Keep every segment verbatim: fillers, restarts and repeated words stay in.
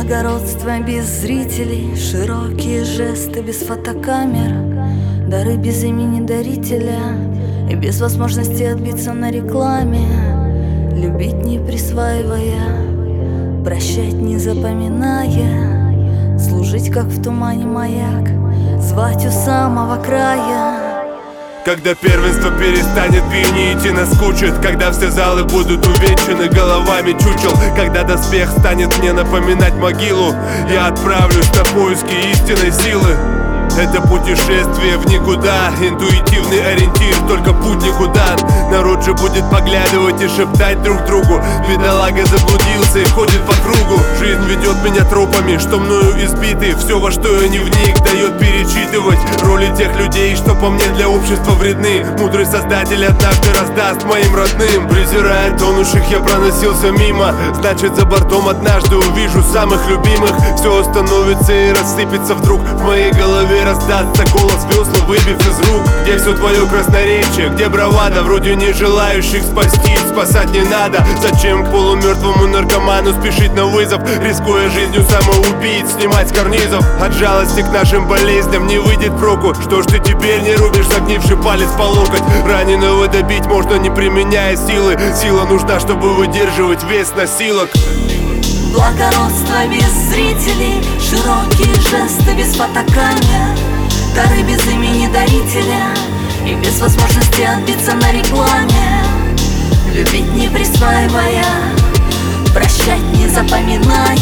Благородство без зрителей, широкие жесты без фотокамер, дары без имени дарителя и без возможности отбиться на рекламе. Любить не присваивая, прощать не запоминая, служить как в тумане маяк, звать у самого края. Когда первенство перестанет пьянить и наскучит, когда все залы будут увенчаны головами чучел, когда доспех станет мне напоминать могилу, я отправлюсь на поиски истинной силы. Это путешествие в никуда, интуитивный ориентир, только путь никуда. Народ же будет поглядывать и шептать друг другу: бедолага заблудился и ходит по кругу. Жизнь ведет меня тропами, что мною избиты. Все, во что я не вник, дает перечитывать роли тех людей, что по мне для общества вредны. Мудрый создатель однажды раздаст моим родным. Презирая тонущих, я проносился мимо, значит за бортом однажды увижу самых любимых. Все остановится и рассыпется вдруг в моей голове. Раздастся голос весла, выбив из рук. Где все твое красноречие, где бравада вроде не желающих спасти? Спасать не надо. Зачем к полумертвому наркоману спешить на вызов, рискуя жизнью самоубийц снимать с карнизов? От жалости к нашим болезням не выйдет проку. Что ж ты теперь не рубишь загнивший палец по локоть? Раненого добить можно, не применяя силы. Сила нужна, чтобы выдерживать вес носилок. Благородство без зрителей, широкие жесты без фотокамер, дары без имени дарителя и без возможности отбиться на рекламе. Любить не присваивая, прощать не запоминая,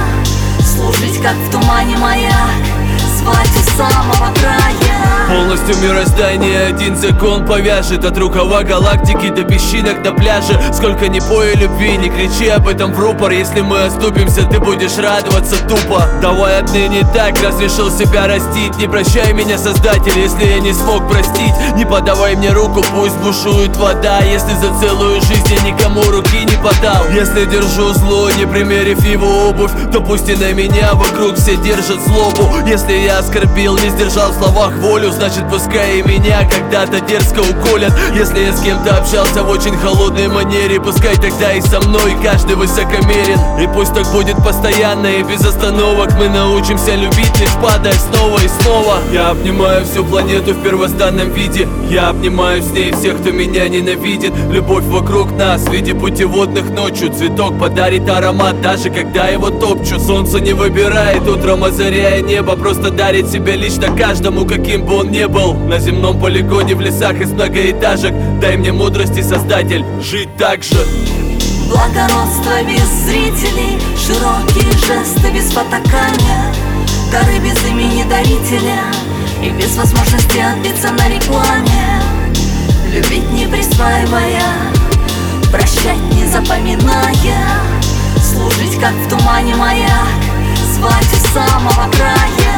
служить как в тумане маяк, звать у самого края. Полностью мироздание один закон повяжет, от рукава галактики до песчинок на пляже. Сколько ни пой любви, не кричи об этом в рупор. Если мы оступимся, ты будешь радоваться тупо. Давай отныне так, разрешил себя растить. Не прощай меня, Создатель, если я не смог простить. Не подавай мне руку, пусть бушует вода, если за целую жизнь я никому руки не подал. Если держу зло, не примерив его обувь, то пусть и на меня вокруг все держат злобу. Если я оскорбил, не сдержал в словах волю, значит пускай и меня когда-то дерзко уколят. Если я с кем-то общался в очень холодной манере, пускай тогда и со мной каждый высокомерен. И пусть так будет постоянно и без остановок. Мы научимся любить, лишь падая снова и снова. Я обнимаю всю планету в первозданном виде. Я обнимаю с ней всех, кто меня ненавидит. Любовь вокруг нас в виде путеводных ночью. Цветок подарит аромат, даже когда его топчу. Солнце не выбирает утром, озаряя небо, просто дарит себя лично каждому, каким бы он не был. На земном полигоне, в лесах из многоэтажек. Дай мне мудрости, Создатель, жить так же. Благородство без зрителей, широкие жесты без фотокамер, дары без имени дарителя и без возможности отбиться на рекламе. Любить не присваивая, прощать не запоминая, служить как в тумане маяк, звать у самого края.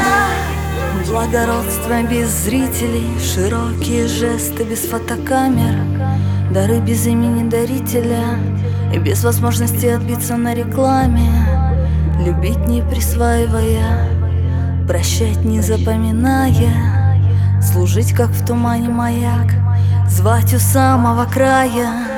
Благородство без зрителей, широкие жесты без фотокамер, дары без имени дарителя и без возможности отбиться на рекламе. Любить не присваивая, прощать не запоминая, служить как в тумане маяк, звать у самого края.